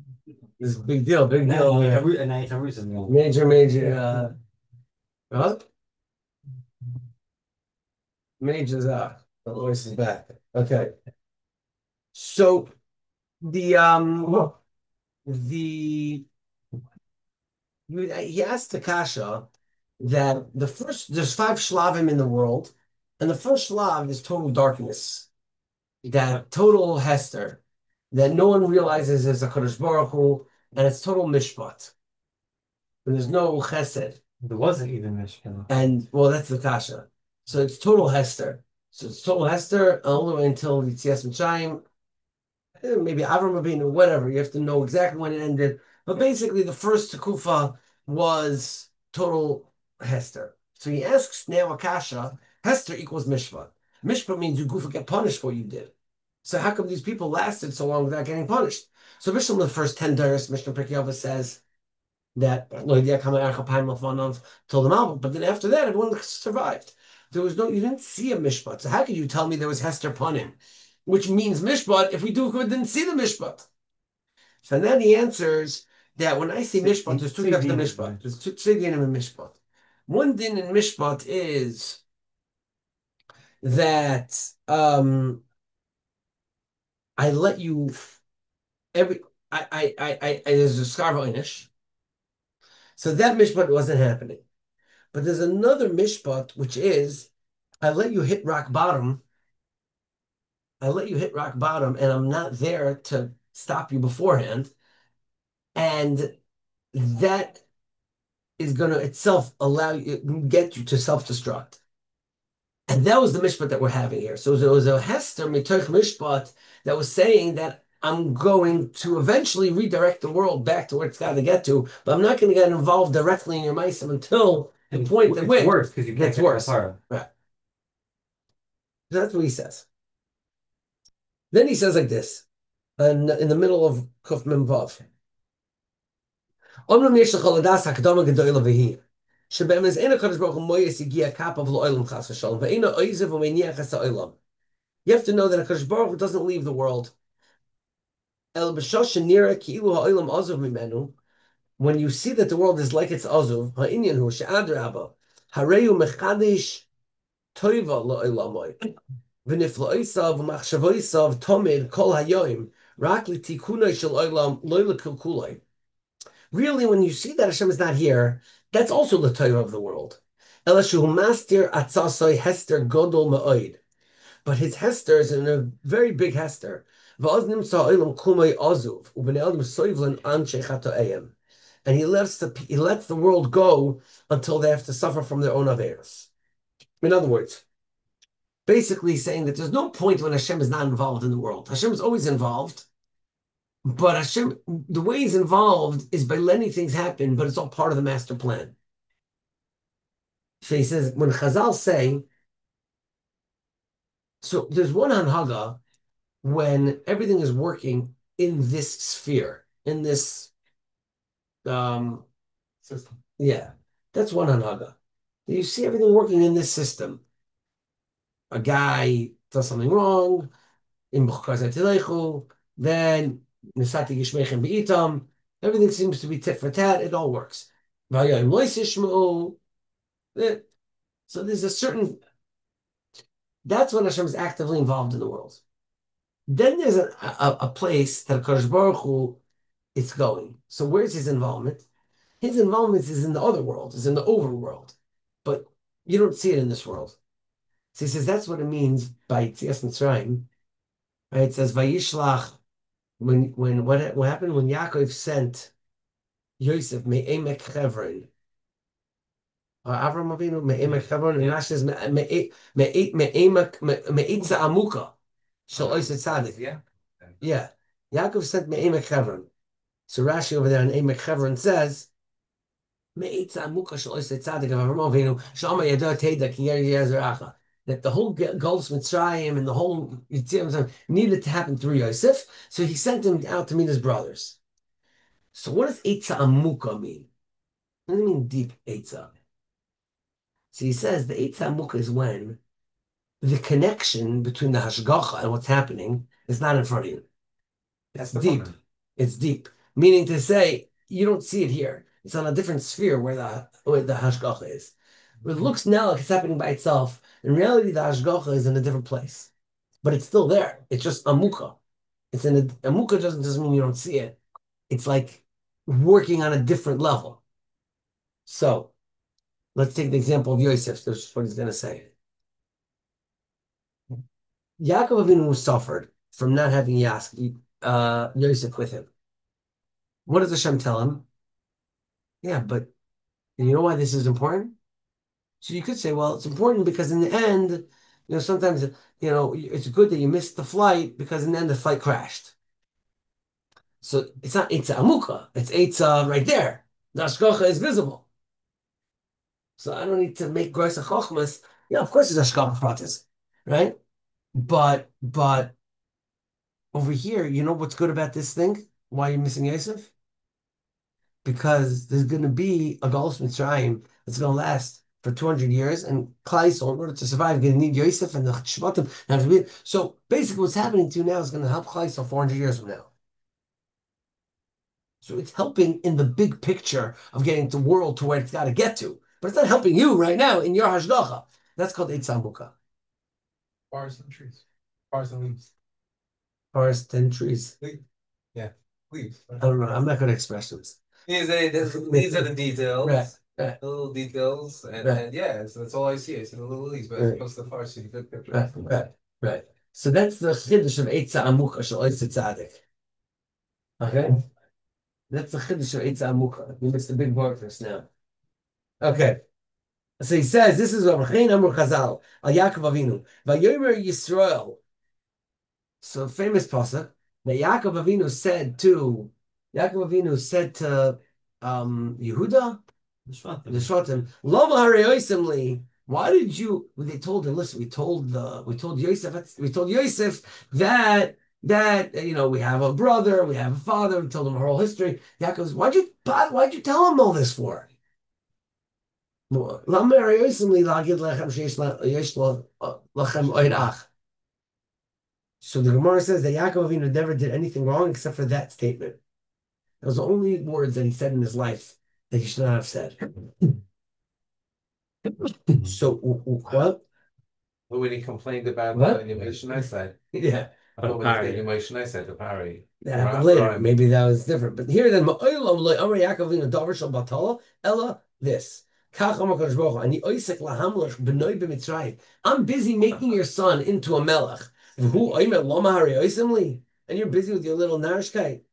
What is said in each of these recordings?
This is a big deal, big deal. Major, what? Major's out. The voice is back. Okay. So the he asked Takasha that there's five shlavim in the world, and the first shlav is total darkness, that total hester, that no one realizes is a Kadosh Baruch Hu, and it's total mishpat. And there's no chesed. There wasn't even Mishkan. And well, that's the kasha. So it's total hester. So it's total hester all the way until Yitzias Mitzrayim, maybe Avram Avinu, whatever. You have to know exactly when it ended. But basically, the first Tekufa was total Hester. So he asks now Akasha, Hester equals Mishpat. Mishpat means you goof get punished for what you did. So how come these people lasted so long without getting punished? So Mishnah, the first 10 Dairis, Mishnah Pirkei says that told them out, but then after that, everyone survived. There was no, you didn't see a Mishpat. So how could you tell me there was Hester Punim? Which means mishpat if we didn't see the mishpat. So then he answers that when I say mishpat, there's two types of mishpat. There's two dinim in mishpat. One din in mishpat is that I let you every I there's a skarva inish. So that mishpat wasn't happening. But there's another mishpat which is I let you hit rock bottom. I let you hit rock bottom, and I'm not there to stop you beforehand. And that is going to itself allow you get you to self-destruct. And that was the mishpat that we're having here. So there was a Hester mitoch mishpat that was saying that I'm going to eventually redirect the world back to where it's got to get to, but I'm not going to get involved directly in your meisim until the point that it's worse because you can't get worse. Right. That's what he says. Then he says like this, and in the middle of Kuf Mem Vav. אומנם יש לך לדעת הקדומה גדולה והיא, שבאמז אין הקדוש ברוך הוא מויס הגיע כפיו לעולם חס ושלום, ואינו עוזב ומניח את העולם. You have to know that HaKadosh Baruch Hu doesn't leave the world. El b'shosh nira ki'ilu ha'olam azov mimenu, when you see that the world is like it's azov, ha'inyan hu she'adrabba, hareyu mechadish toiva la'olamoi, v'nifla'oisav v'machshavoisav tomid kol hayoim, rak l'tikunoi shel olam loy l'kilkuloi. Really, when you see that Hashem is not here, that's also the Torah of the world. Elashu mastir atzasoi hester godol ma'oid. But his hester is in a very big hester. And he lets the world go until they have to suffer from their own affairs. In other words, basically saying that there's no point when Hashem is not involved in the world. Hashem is always involved. But Hashem, the way he's involved is by letting things happen, but it's all part of the master plan. So he says, when Chazal say, so there's one Hanhaga when everything is working in this sphere, in this system. Yeah, that's one Hanhaga. You see everything working in this system. A guy does something wrong, then everything seems to be tit for tat, it all works. So there's a certain, that's when Hashem is actively involved in the world. Then there's a place that Kadosh Baruch Hu is going. So where's his involvement? His involvement is in the other world, is in the overworld. But you don't see it in this world. So he says that's what it means by Tzias Mitzrayim. Right? It says Vayishlach, when what happened when Yaakov sent Yosef me'emek Chevron, or Avram Avinu me'emek Chevron, and Rashi says me'etza amuka shel Oisei Tzadik. Yeah. Yaakov sent me'emek Chevron. So Rashi over there in Emek Chevron says me'etza amuka shel Oisei Tzadik of Avram Avinu shama yada teda ki yer that the whole Gulf Mitzrayim and the whole needed to happen through Yosef, so he sent him out to meet his brothers. So what does Eitza Amuka mean? What does it mean deep Eitza? So he says the Eitza Amuka is when the connection between the Hashgacha and what's happening is not in front of you. It's deep. It's deep. Meaning to say, you don't see it here. It's on a different sphere where the hashgacha is. It looks now like it's happening by itself. In reality, the hashgacha is in a different place, but it's still there. It's just amuka. It's in a amuka doesn't mean you don't see it. It's like working on a different level. So let's take the example of Yosef. This is what he's going to say. Yaakov Avinu suffered from not having Yosef with him. What does Hashem tell him? Yeah, but you know why this is important? So you could say, well, it's important because in the end, sometimes, it's good that you missed the flight because in the end the flight crashed. So it's not Eitza Amuka, it's Eitza right there. The Ashkocha is visible. So I don't need to make Groisa Chochmas. Yeah, of course it's Ashkocha Pratis, right? But over here, you know what's good about this thing? Why you're missing Yosef? Because there's going to be a Galus Mitzrayim that's going to last for 200 years, and Klal Yisrael, in order to survive, going to need Yosef and the Shvatim. So basically, what's happening to you now is going to help Klal Yisrael 400 years from now. So it's helping in the big picture of getting the world to where it's got to get to, but it's not helping you right now in your hashgacha. That's called Eitz Amuka. Forest and trees. Forest and leaves. Forest and trees. Yeah, leaves. I don't know. I'm not good at expressions. These are the details. Right. The little details, and yeah, so that's all I see. I see the little leaves, but as opposed to the forest, see the good picture. Right. So that's the chiddush of Eitz Amuka shel Eitz Tzadik. Okay. That's the chiddush of Eitz Amuka. You missed the big word for us now. Okay. So he says, this is what Rechein Amur Chazal, Al Yaakov Avinu, Vayomer Yisrael. So famous pasuk that Yaakov Avinu said to Yehuda, the Shvatim, Lama Harei Li. Why did you? Well, they told him, listen, we told Yosef that we have a brother, we have a father. We told him our whole history. Yaakov goes, why'd you tell him all this for? So the Gemara says that Yaakov Avinu never did anything wrong except for that statement. Those are the only words that he said in his life that he should not have said. So what? When he complained about What? the Yemei side. Yeah. I thought when he Yemei said the Pari. Yeah, but later, maybe that was different. But here then, Ella, this. I'm busy making your son into a melech. And you're busy with your little narishkeit.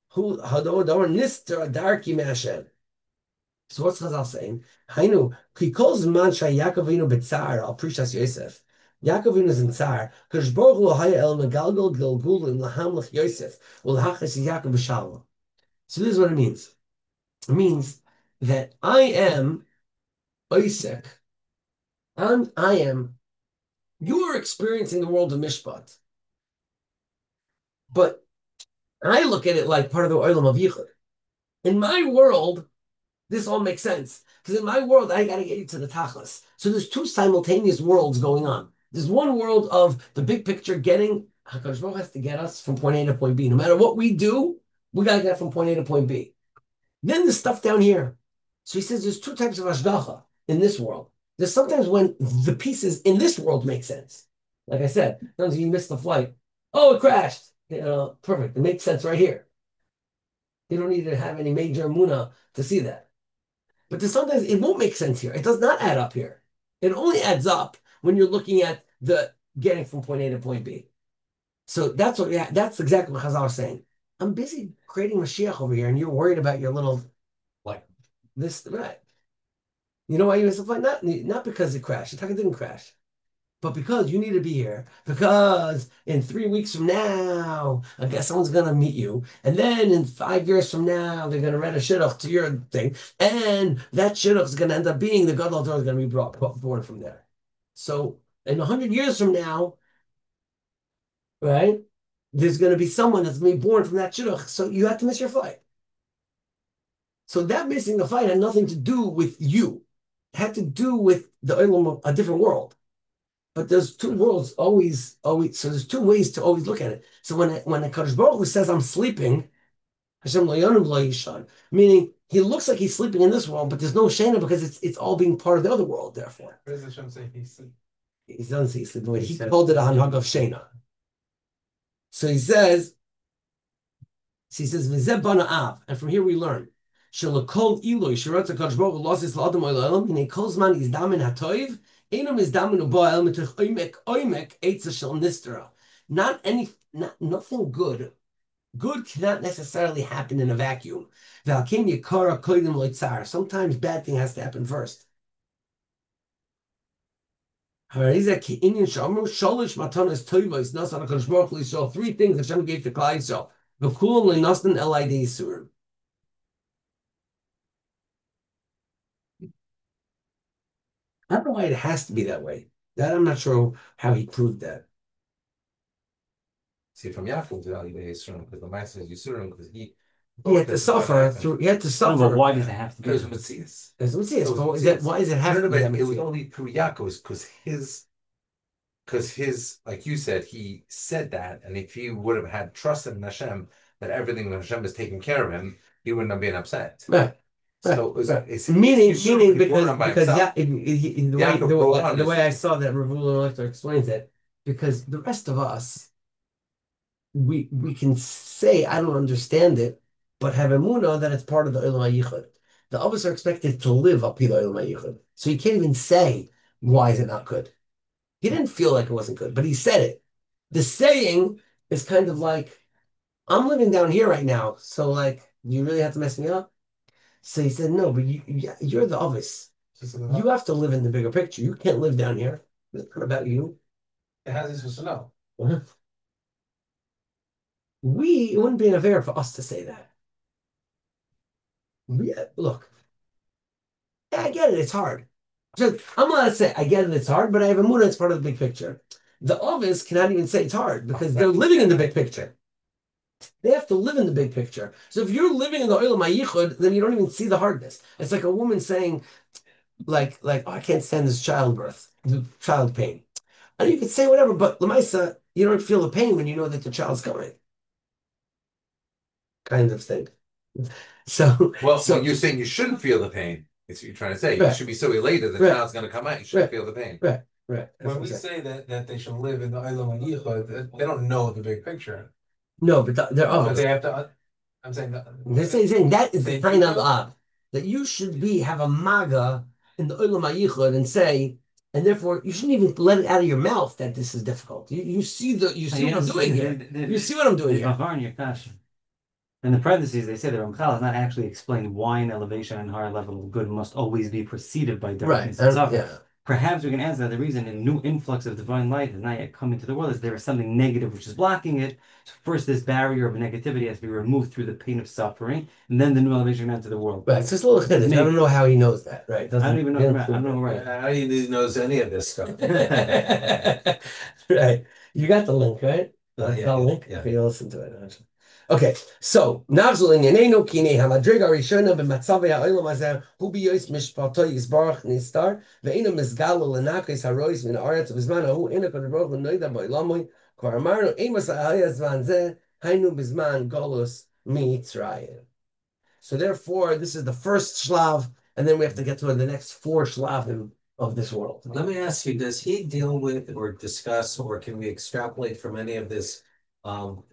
So what's Chazal saying? Hainu, he calls man shay Yaakovinu b'tzar al prishas Yosef. Yaakovinu is in tzar. Kadosh Baruch Hu haya el megalgal gilgulim lahamlech Yosef ulhachas Yaakov b'shalom. So this is what it means. It means that I am Isaac, and you are experiencing the world of Mishpat. But I look at it like part of the Olam of Yichud. In my world, this all makes sense. Because in my world, I got to get you to the Tachlis. So there's two simultaneous worlds going on. There's one world of the big picture getting, HaKadosh Baruch has to get us from point A to point B. No matter what we do, we got to get from point A to point B. Then there's stuff down here. So he says there's two types of Ashgacha in this world. There's sometimes when the pieces in this world make sense. Like I said, sometimes you miss the flight. Oh, it crashed. Perfect. It makes sense right here. You don't need to have any major muna to see that. But sometimes it won't make sense here. It does not add up here. It only adds up when you're looking at the getting from point A to point B. So that's exactly what Chazal is saying. I'm busy creating Mashiach over here, and you're worried about your little like this right. You know why you missed the flight? Not because it crashed. It didn't crash. But because you need to be here, because in 3 weeks from now, I guess someone's going to meet you. And then in 5 years from now, they're going to rent a shidduch to your thing. And that shidduch is going to end up being the Gadol Torah is going to be born from there. So in 100 years from now, right, there's going to be someone that's going to be born from that shidduch. So you have to miss your flight. So that missing the flight had nothing to do with you. It had to do with the olam of a different world. But there's two worlds always. So there's two ways to always look at it. So when the Kadosh Baruch Hu says I'm sleeping, Hashem lo yonum lo yishan. Meaning he looks like he's sleeping in this world, but there's no shena because it's all being part of the other world. Therefore, Where does Hashem say he's sleeping? he doesn't say he's sleeping. He called it a hanhag of shena. So V'zeh bana av, and from here we learn. Shelakol iloi shirat hakadosh baruch hu losis la'adam olam hinei kol zman izdamin hatoiv enum izdamin u'ba'el mituch oimek eitza shel nistra. Nothing good. Good cannot necessarily happen in a vacuum. Sometimes bad thing has to happen first. Three things Hashem gave to Klal Yisrael. I don't know why it has to be that way. That I'm not sure how he proved that. See, from Yaakov's value, Yisurim, because the Master says Yisurim, because he had to suffer through. He had to suffer. No, but why does it have to be? Because Matthias. As Matthias. Why does it have to be? It was only through Yaakov's because his, like you said, he said that, and if he would have had trusted in Hashem that everything that Hashem is taking care of him, he wouldn't have been upset. Right. So meaning because the way I saw that Ravula Lecter explains it, because the rest of us we can say I don't understand it, but have emunah that it's part of the Olam HaYichud. The others are expected to live up to the Olam HaYichud, so you can't even say why is it not good. He didn't feel like it wasn't good, but he said it. The saying is kind of like, I'm living down here right now, so like, you really have to mess me up? So he said, no, but you're the obvious. You have to live in the bigger picture. You can't live down here. It's not about you. It has this to know. It wouldn't be unfair for us to say that. Look, I get it. It's hard. I'm allowed to say, I get it. It's hard, but I have a mood. It's part of the big picture. The obvious cannot even say it's hard because they're living in the big picture. They have to live in the big picture. So if you're living in the Olam HaYichud, then you don't even see the hardness. It's like a woman saying, like, oh, I can't stand this childbirth, child pain. And you could say whatever, but Lamaisa, you don't feel the pain when you know that the child's coming. Kind of thing. So you're saying you shouldn't feel the pain. It's what you're trying to say. You should be so elated that the child's going to come out. You shouldn't feel the pain. Right. When we say that they should live in the Olam HaYichud, they don't know the big picture. No, but they're obvious. They have to. I'm saying that. They're saying that is the kind of ab that you should have a maga in the Olam HaYichud and say, and therefore you shouldn't even let it out of your mouth that this is difficult. You see what I'm doing here. You see what I'm doing here. In the parentheses, they say that Ramchal has not actually explained why an elevation and higher level of good must always be preceded by darkness and suffering. Yeah. Perhaps we can answer that the reason a new influx of divine light has not yet come into the world is there is something negative which is blocking it. So first, this barrier of negativity has to be removed through the pain of suffering, and then the new elevation can enter the world. Right, it's just a little hidden. I don't know how he knows that, right? I don't even know. I don't know, right? How do you knows any of this stuff? Right. You got the link, right? The link? Yeah. Okay, you'll listen to it, actually. Okay, so Navzul Inyanenu Kine Hamadriga Rishona b'Matzav Ha'olam Hazeh Hu b'Yos Mishpato Yisbarach Nistar ve'Eino Mizgal L'Nakos Harois Min Haaretz B'Zman Hu Eino Kadosh Baruch Hu Noida Ba'Olamoi Kvar Amarnu Eimos Ha'Haya Zman Zeh Hainu B'Zman Golus Mitzrayim. So therefore, this is the first shlav, and then we have to get to the next four shlavim of this world. Let me ask you, does he deal with or discuss, or can we extrapolate from any of this